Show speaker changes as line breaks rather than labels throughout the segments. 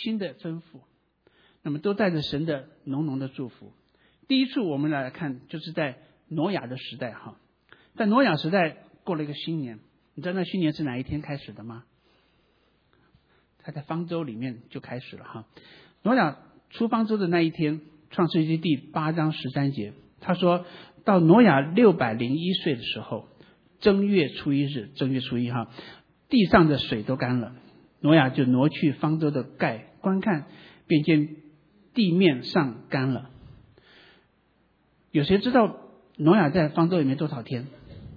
新的吩咐，那么都带着神的浓浓的祝福。第一处我们来看，就是在挪亚的时代哈，在挪亚时代过了一个新年，你知道那新年是哪一天开始的吗？他在方舟里面就开始了哈。挪亚出方舟的那一天，创世纪第8章13节，他说到挪亚601岁的时候，正月初一日，正月初一哈，地上的水都干了，挪亚就挪去方舟的盖，观看，便见地面上干了。有谁知道挪亚在方舟里面多少天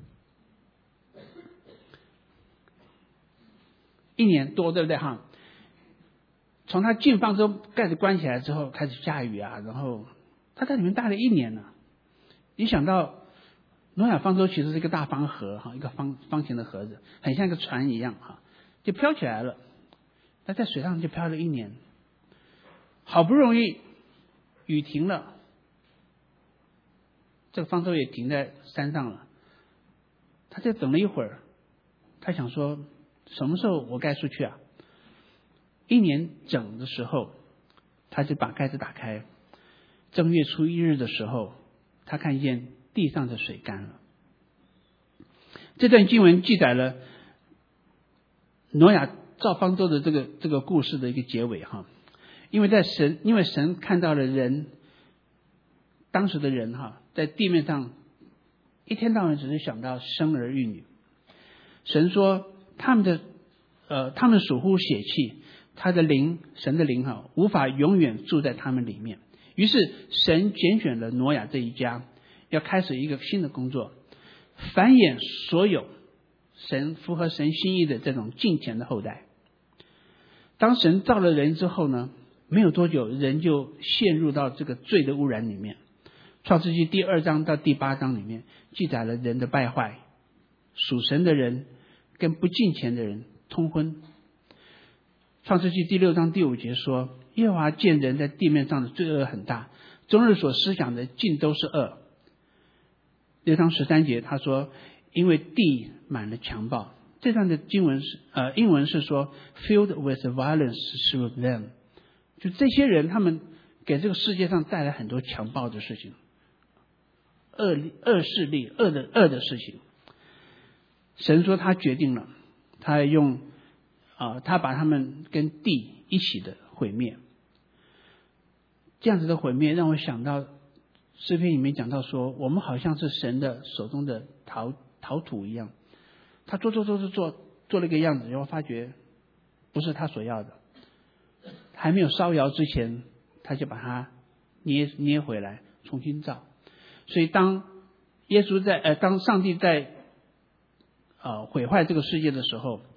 ？1年多，对不对哈？从他进方舟盖子关起来之后，开始下雨啊，然后他在里面待了1年呢。你想到挪亚方舟其实是一个大方盒哈，一个方形的盒子，很像一个船一样哈，就飘起来了。他在水上就飘了1年，好不容易雨停了，这个方舟也停在山上了。他再等了一会儿，他想说什么时候我该出去啊？1年整的时候，他就把盖子打开。正月初一日的时候，他看见地上的水干了。这段经文记载了挪亚造方舟的这个故事的一个结尾哈。因为神看到了人，当时的人哈，在地面上一天到晚只是想到生儿育女。神说他们属乎血气，他的灵，神的灵哈，无法永远住在他们里面。于是神拣选了挪亚这一家，要开始一个新的工作，繁衍所有符合神心意的这种敬虔的后代。当神造了人之后呢，没有多久，人就陷入到这个罪的污染里面。创世纪第2章到第8章里面记载了人的败坏，属神的人跟不敬虔的人通婚。创世纪第6章第5节说，耶和华见人在地面上的罪恶很大，终日所思想的尽都是恶。6章13节他说，因为地满了强暴。这段的经文是英文是说 filled with violence through them， 就这些人他们给这个世界上带来很多强暴的事情，恶势力，恶的事情。神说他决定了，他把他们跟地一起的毁灭。这样子的毁灭让我想到诗篇里面讲到说，我们好像是神的手中的陶土一样，他做了一个样子，然后发觉不是他所要的，还没有烧窑之前，他就把它捏回来重新造。所以当上帝在毁坏这个世界的时候，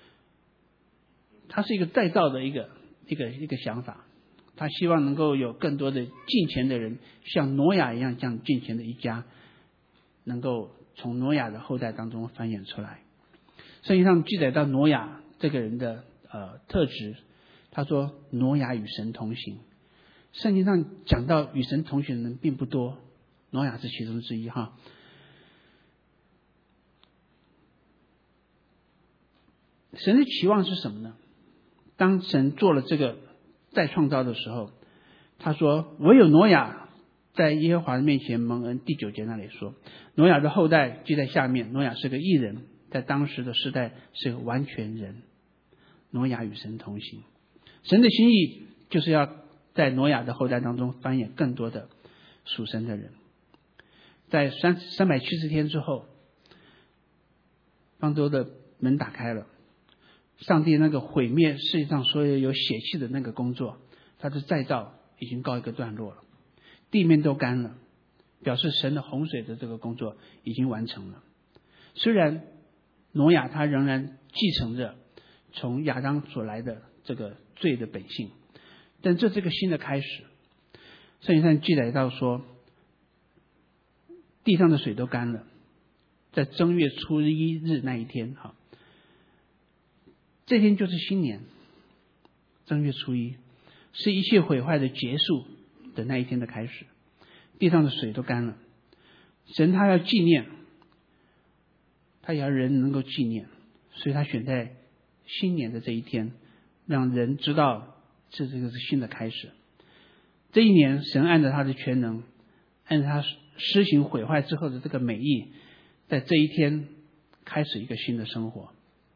他是一个再造的一个想法，他希望能够有更多的敬虔的人，像挪亚一样这样敬虔的一家，能够从挪亚的后代当中繁衍出来。圣经上记载到挪亚这个人的特质，他说挪亚与神同行。圣经上讲到与神同行的人并不多，挪亚是其中之一哈。神的期望是什么呢？当神做了这个再创造的时候，他说唯有挪亚在耶和华的面前蒙恩。第9节那里说，挪亚的后代记在下面，挪亚是个义人，在当时的世代是个完全人。挪亚与神同行，神的心意就是要在挪亚的后代当中繁衍更多的属神的人。在370天之后，方舟的门打开了，上帝那个毁灭世界上所有有血气的那个工作，他的再造已经告一个段落了，地面都干了，表示神的洪水的这个工作已经完成了。虽然挪亚他仍然继承着从亚当所来的这个罪的本性，但这是个新的开始。圣经上记载到说，地上的水都干了，在正月初一日那一天哈，这天就是新年，正月初一是一切毁坏的结束的那一天的开始。地上的水都干了，神他要纪念，他也要人能够纪念，所以他选在新年的这一天，让人知道这个是新的开始。这一年，神按照他的全能，按照他施行毁坏之后的这个美意，在这一天开始一个新的生活。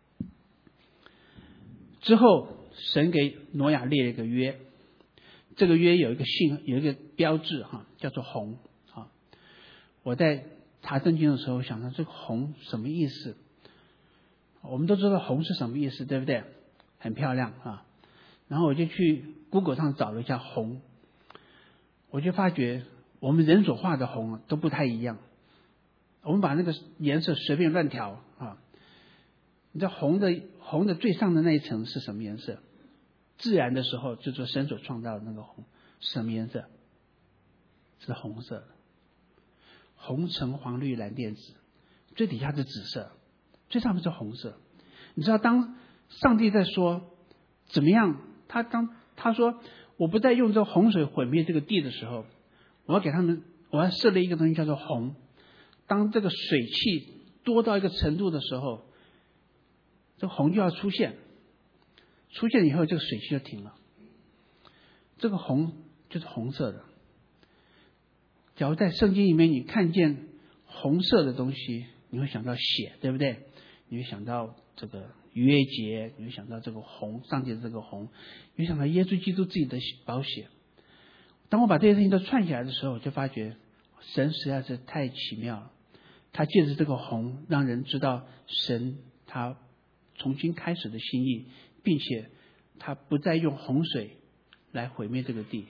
之后，神给挪亚列了一个约，这个约有一个标志叫做红。我在查圣经的时候想到这个红什么意思？我们都知道红是什么意思，对不对？很漂亮啊。然后我就去 Google 上找了一下红，我就发觉我们人所画的红都不太一样。我们把那个颜色随便乱调啊。你知道红的最上的那一层是什么颜色？自然的时候就是神所创造的那个红是什么颜色？是红色的。红橙黄绿蓝靛紫，最底下是紫色，最上面是红色。你知道当上帝在说怎么样，他说我不再用这洪水毁灭这个地的时候，我要设立一个东西叫做洪。当这个水汽多到一个程度的时候，这个洪就要出现以后，这个水汽就停了。这个洪就是红色的。假如在圣经里面你看见红色的东西，你会想到血，对不对？你会想到这个逾越节，你会想到这个红，上帝的这个红，你会想到耶稣基督自己的宝血。当我把这些事情都串起来的时候，我就发觉神实在是太奇妙了。他借着这个红，让人知道神他重新开始的心意，并且他不再用洪水来毁灭这个地。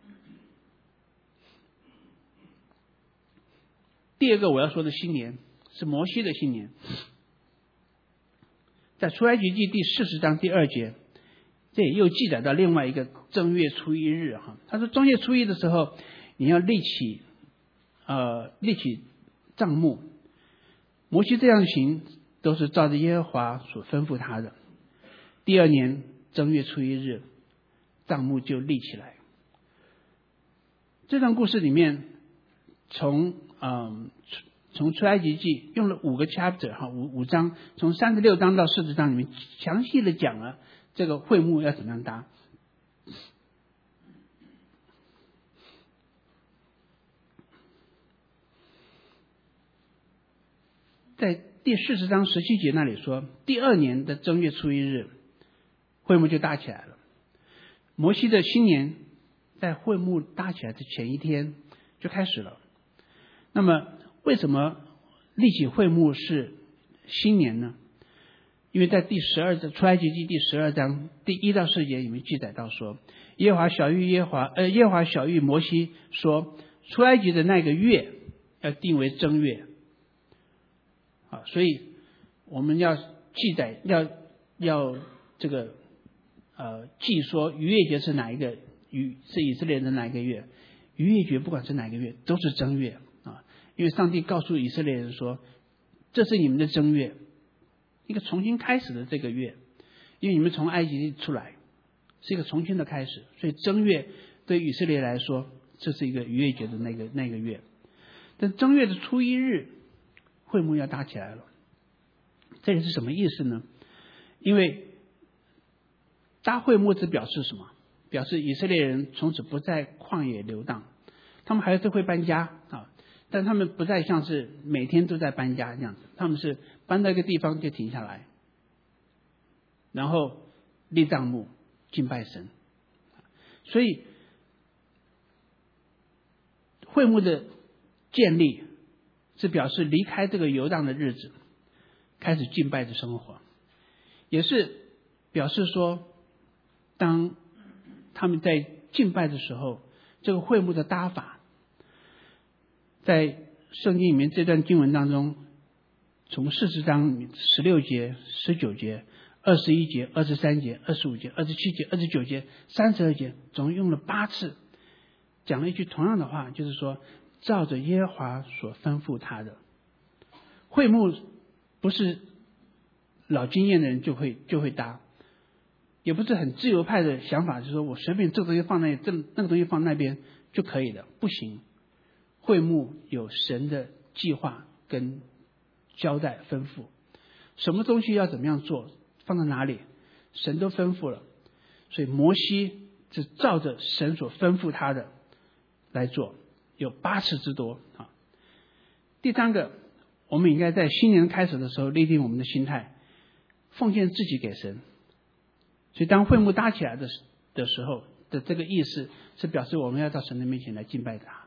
第二个我要说的新年是摩西的新年，在出埃及记第40章第2节，这也又记载到另外一个正月初一日他说正月初一的时候，你要立起帐幕。摩西这样行，都是照着耶和华所吩咐他的。第2年正月初一日，帐幕就立起来。这段故事里面，从出埃及记用了5个 chapter 5章，从36章到40章里面详细的讲了这个会幕要怎么样搭。在第40章17节那里说，第2年的正月初一日，会幕就搭起来了。摩西的新年在会幕搭起来的前一天就开始了。那么为什么立起会幕是新年呢？因为在出埃及记第12章第1到4节里面记载到说，耶和华晓谕摩西说，出埃及的那个月要定为正月。所以我们要记载要这个记说逾越节是哪一个是以色列人的哪一个月，逾越节不管是哪个月都是正月因为上帝告诉以色列人说，这是你们的正月，一个重新开始的这个月，因为你们从埃及出来是一个重新的开始，所以正月对以色列来说这是一个逾越节的那个月。但正月的初一日会幕要搭起来了，这里是什么意思呢？因为搭会幕只表示什么？表示以色列人从此不在旷野流荡，他们还是会搬家但他们不再像是每天都在搬家这样子，他们是搬到一个地方就停下来，然后立帐幕敬拜神。所以会幕的建立是表示离开这个游荡的日子，开始敬拜的生活，也是表示说当他们在敬拜的时候，这个会幕的搭法在圣经里面这段经文当中，从40章16节、19节、21节、23节、25节、27节、29节、32节，总共用了8次，讲了一句同样的话，就是说照着耶和华所吩咐他的。会幕不是老经验的人就会搭，也不是很自由派的想法，就是说我随便这个东西放那个东西放那边就可以了，不行。会幕有神的计划跟交代吩咐，什么东西要怎么样做，放在哪里，神都吩咐了。所以摩西是照着神所吩咐他的来做，有8次之多啊。第三个，我们应该在新年开始的时候立定我们的心态，奉献自己给神。所以当会幕搭起来的时候的这个意思是表示我们要到神的面前来敬拜他。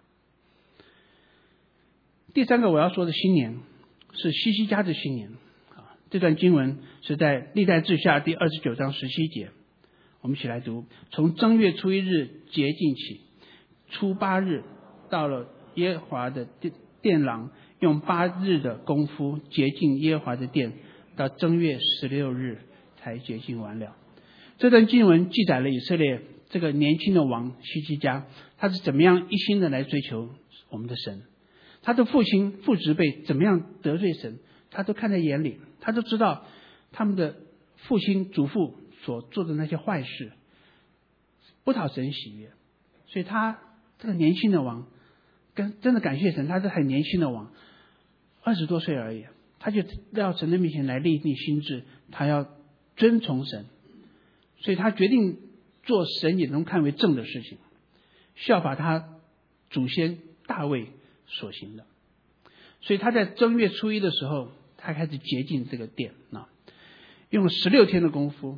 第三个我要说的新年是希西家的新年啊。这段经文是在历代志下第29章17节，我们一起来读。从正月初1日洁净起，初8日到了耶和华的殿廊，用8日的功夫洁净耶和华的殿，到正月16日才洁净完了。这段经文记载了以色列这个年轻的王希西家，他是怎么样一心的来追求我们的神，他的父亲父执辈怎么样得罪神，他都看在眼里，他都知道他们的父亲祖父所做的那些坏事不讨神喜悦，所以他这个年轻的王真的感谢神，他是很年轻的王，20多岁而已，他就到神的面前来立定心志，他要遵从神，所以他决定做神也能看为正的事情，效法他祖先大卫所行的。所以他在正月初1的时候，他开始洁净这个殿啊，用了16天的功夫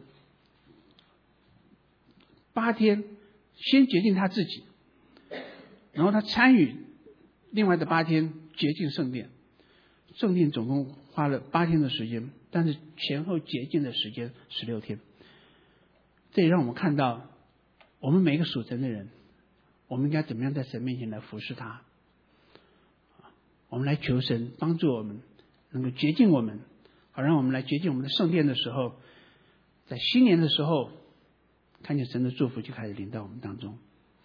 ，8天先洁净他自己，然后他参与另外的8天洁净圣殿。圣殿总共花了8天的时间，但是前后洁净的时间16天。这也让我们看到，我们每一个属神的人，我们应该怎么样在神面前来服侍他。我们来求神帮助我们，能够洁净我们，好让我们来洁净我们的圣殿的时候，在新年的时候，看见神的祝福就开始临到我们当中。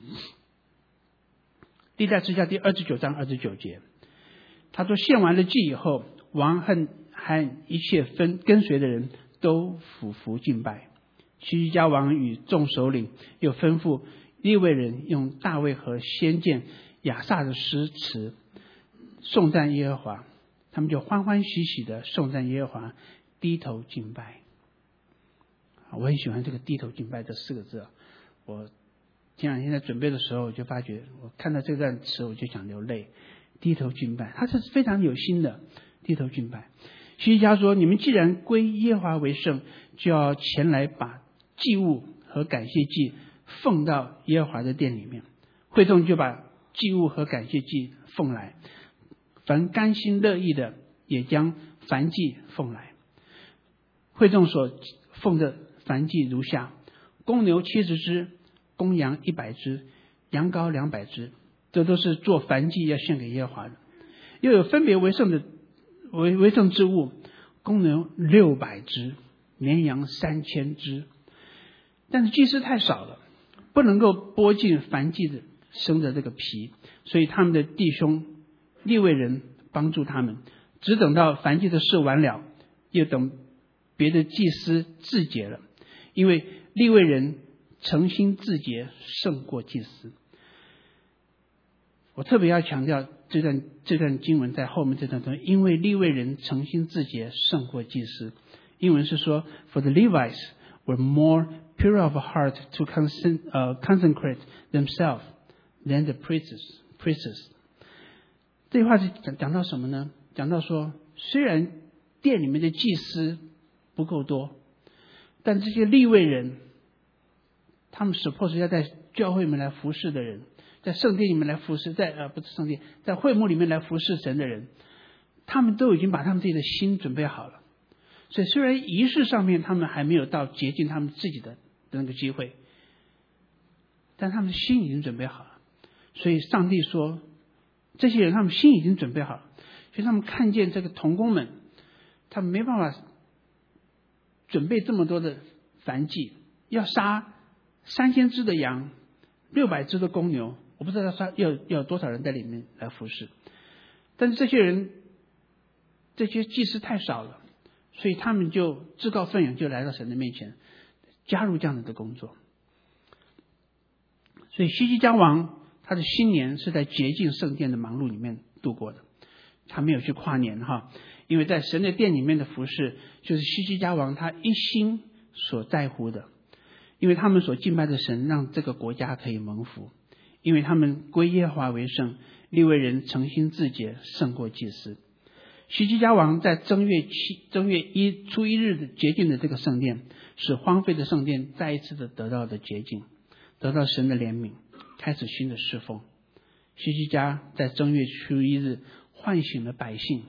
历代志下第29章29节，他说献完了祭以后，王和一切跟随的人都俯伏敬拜。希西家王与众首领又吩咐利未人用大卫和先见亚萨的诗词颂赞耶和华，他们就欢欢喜喜的颂赞耶和华，低头敬拜。我很喜欢这个低头敬拜这4个字。我前2天在准备的时候，我就发觉我看到这段词我就想流泪。低头敬拜，他是非常有心的低头敬拜。希西家说，你们既然归耶和华为圣，就要前来把祭物和感谢祭奉到耶和华的殿里面。会众就把祭物和感谢祭奉来，凡甘心乐意的也将燔祭奉来。会众所奉的燔祭如下：公牛70只，公羊100只，羊羔200只，这都是做燔祭要献给耶和华的。又有分别为圣之物，公牛600只，绵羊3000只。但是祭司太少了，不能够剥尽燔祭的生的这个皮，所以他们的弟兄利未人帮助他们，只等到燔祭的事完了，又等别的祭司自洁了，因为利未人诚心自洁胜过祭司。我特别要强调这段经文在后面这段中，因为利未人诚心自洁胜过祭司。英文是说 For the Levites were more pure of heart to consecrate themselves than the priests. 这句话是讲到什么呢？讲到说，虽然殿里面的祭司不够多，但这些利未人，他们suppose要在教会里面来服侍的人，在圣殿里面来服侍，不是圣殿，在会幕里面来服侍神的人，他们都已经把他们自己的心准备好了。所以虽然仪式上面他们还没有到洁净他们自己的那个机会，但他们的心已经准备好了。所以上帝说，这些人他们心已经准备好了，所以他们看见这个同工们，他们没办法准备这么多的燔祭，要杀3000只的羊，600只的公牛，我不知道要有多少人在里面来服侍。但是这些祭司太少了，所以他们就自告奋勇就来到神的面前，加入这样的工作。所以希西家王他的新年是在洁净圣殿的忙碌里面度过的，他没有去跨年因为在神的殿里面的服侍就是希西家王他一心所在乎的。 因为他们所敬拜的神让这个国家可以蒙福，因为他们归耶和华为圣，利未人诚心自洁，胜过祭司。希西家王在正月初一日的洁净的这个圣殿，使荒废的圣殿再一次的得到的洁净，得到神的怜悯，开始新的侍奉。希西家在正月初一日唤醒了百姓，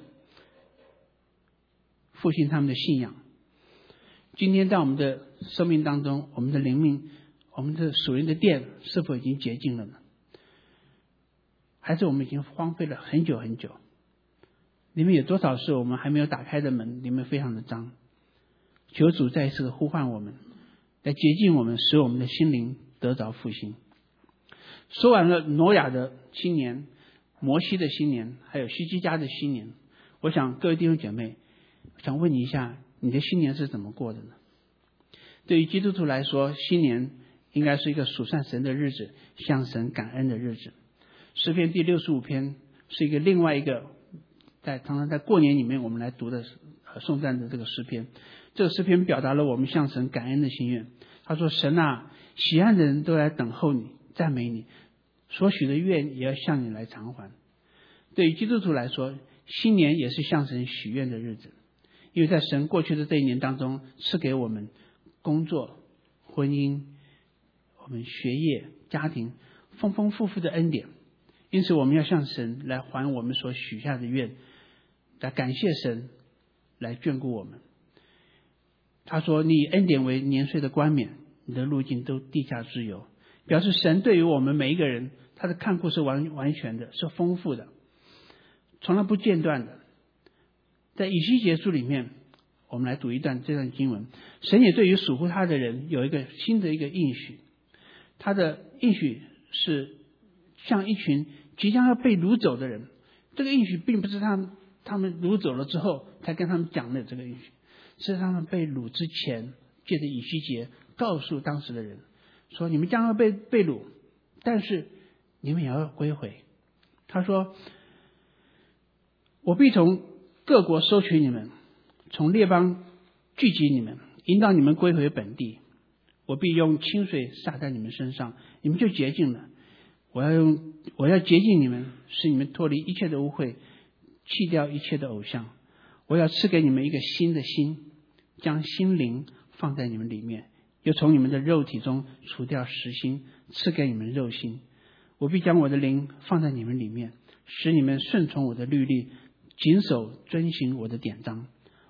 复兴他们的信仰。今天在我们的生命当中，我们的灵命，我们的属灵的殿是否已经洁净了呢？还是我们已经荒废了很久很久？里面有多少是我们还没有打开的门，里面非常的脏。求主再一次的呼唤我们，来洁净我们，使我们的心灵得着复兴。说完了挪亚的新年、摩西的新年，还有希西家的新年，我想各位弟兄姐妹，我想问你一下，你的新年是怎么过的呢？对于基督徒来说，新年应该是一个数算神的日子，向神感恩的日子。诗篇第65篇是一个另外一个常常在过年里面我们来读的颂赞的这个诗篇。这个诗篇表达了我们向神感恩的心愿。他说：神啊，喜爱的人都来等候你，赞美你，所许的愿也要向你来偿还。对于基督徒来说，新年也是向神许愿的日子，因为在神过去的这一年当中，赐给我们工作、婚姻、我们学业、家庭丰丰富富的恩典，因此我们要向神来还我们所许下的愿，来感谢神来眷顾我们。他说：你以恩典为年岁的冠冕，你的路径都地下之油，表示神对于我们每一个人，他的看顾是完全的，是丰富的，从来不间断的。在以西结书里面，我们来读这段经文。神也对于属乎他的人有一个新的一个应许，他的应许是像一群即将要被掳走的人。这个应许并不是他们掳走了之后才跟他们讲的这个应许，是他们被掳之前，借着以西结告诉当时的人说：你们将要被掳，但是你们也要归回。他说：我必从各国收取你们，从列邦聚集你们，引导你们归回本地。我必用清水洒在你们身上，你们就洁净了。我要洁净你们，使你们脱离一切的污秽，弃掉一切的偶像。我要赐给你们一个新的心，将心灵放在你们里面，又从你们的肉体中除掉实心，赐给你们肉心。我必将我的灵放在你们里面，使你们顺从我的律例，谨守遵行我的典章。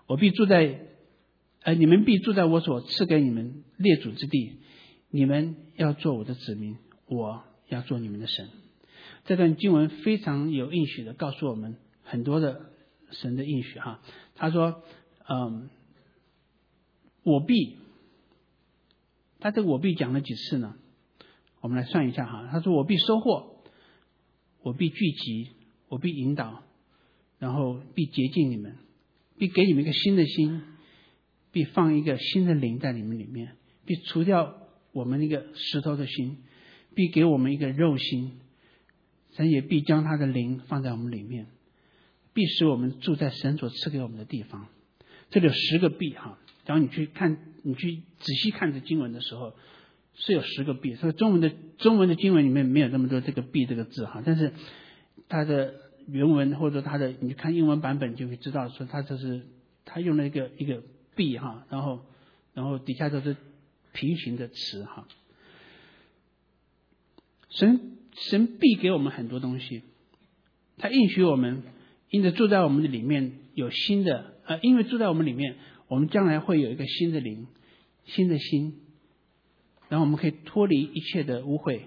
你们必住在我所赐给你们列祖之地，你们要做我的子民，我要做你们的神。这段经文非常有应许的告诉我们很多的神的应许哈。他说他这个我必讲了几次呢？我们来算一下哈。他说我必收获，我必聚集，我必引导，然后必洁净你们，必给你们一个新的心，必放一个新的灵在你们里面，必除掉我们那个石头的心，必给我们一个肉心。神也必将他的灵放在我们里面，必使我们住在神所赐给我们的地方。这里有10个必哈。然后你去仔细看这经文的时候，是有10个必。所以中文的经文里面没有那么多这个必这个字哈，但是它的原文或者你看英文版本就会知道说他用了一个必哈，然后底下都是平行的词哈。神必给我们很多东西，他应许我们，因着住在我们的里面有新的因为住在我们里面，我们将来会有一个新的灵、新的心，然后我们可以脱离一切的污秽，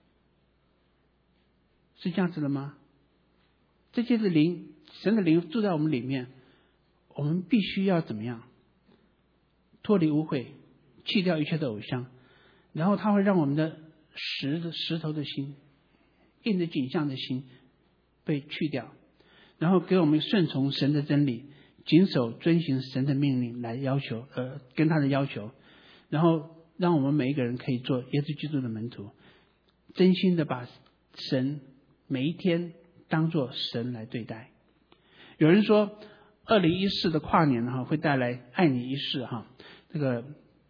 是这样子的吗？这些的灵，神的灵住在我们里面，我们必须要怎么样？脱离污秽，弃掉一切的偶像，然后他会让我们的石头的心、印着景象的心被去掉，然后给我们顺从神的真理，谨守遵行神的命令来跟他的要求，然后让我们每一个人可以做耶稣基督的门徒，真心的把神每一天当作神来对待。有人说2014的跨年会带来爱你一世这个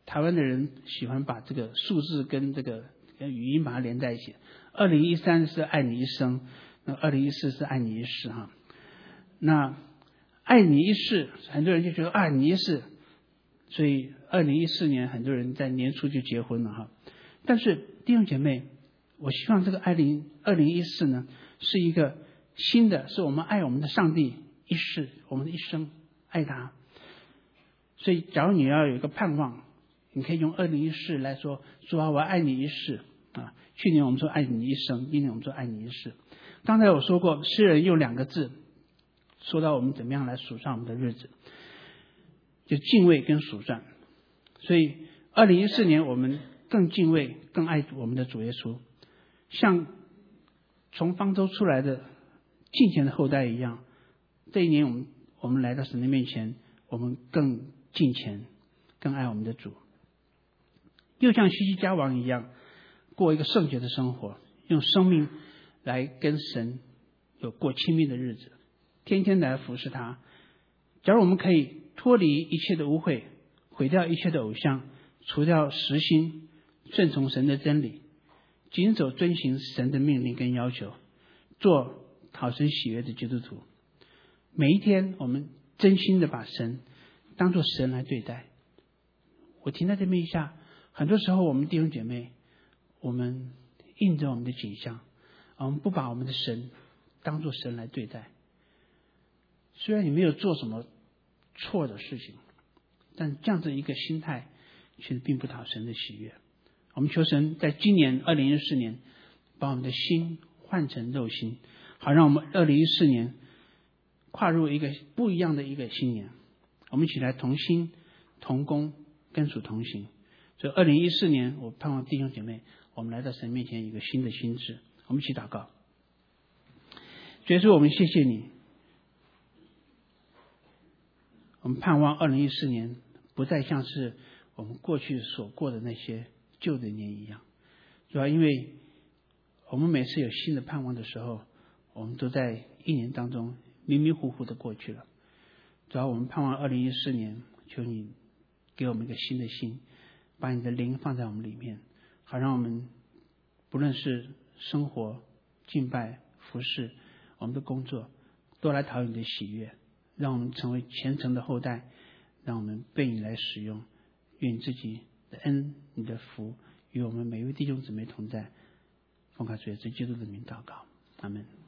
台湾的人喜欢把这个数字跟这个语音把它连在一起。2013是爱你一生，那2014是爱你一世哈。那爱你一世，很多人就觉得爱你一世，所以2014年很多人在年初就结婚了哈。但是弟兄姐妹，我希望这个2014呢是一个新的，是我们爱我们的上帝一世，我们的一生爱他。所以假如你要有一个盼望，你可以用2014来说，主啊，我爱你一世啊。去年我们说爱你一生，今年我们说爱你一世。刚才我说过，诗人用2个字说到我们怎么样来数算我们的日子，就敬畏跟数算。所以2014年我们更敬畏更爱我们的主耶稣，像从方舟出来的敬虔的后代一样。这一年我们来到神的面前，我们更敬虔更爱我们的主，又像希西家王一样过一个圣洁的生活，用生命来跟神有过亲密的日子，天天来服侍他。假如我们可以脱离一切的污秽，毁掉一切的偶像，除掉实心，顺从神的真理，谨守遵行神的命令跟要求，做讨神喜悦的基督徒。每一天我们真心的把神当作神来对待。我停在这边一下，很多时候我们弟兄姐妹，我们印着我们的景象，我们不把我们的神当作神来对待。虽然你没有做什么错的事情，但这样子一个心态其实并不讨神的喜悦。我们求神在今年2014年把我们的心换成肉心，好让我们2014年跨入一个不一样的一个新年。我们一起来同心同工跟主同行。所以2014年我盼望弟兄姐妹我们来到神面前一个新的心智。我们一起祷告。主耶稣，我们谢谢你，我们盼望2014年不再像是我们过去所过的那些旧的年一样。主要因为我们每次有新的盼望的时候，我们都在一年当中迷迷糊糊的过去了。主要我们盼望2014年，求你给我们一个新的心，把你的灵放在我们里面，好让我们不论是生活、敬拜、服侍，我们的工作都来讨你的喜悦，让我们成为虔诚的后代，让我们被你来使用。愿你自己的恩、你的福与我们每一位弟兄姊妹同在。奉靠主耶稣基督的名祷告，阿们。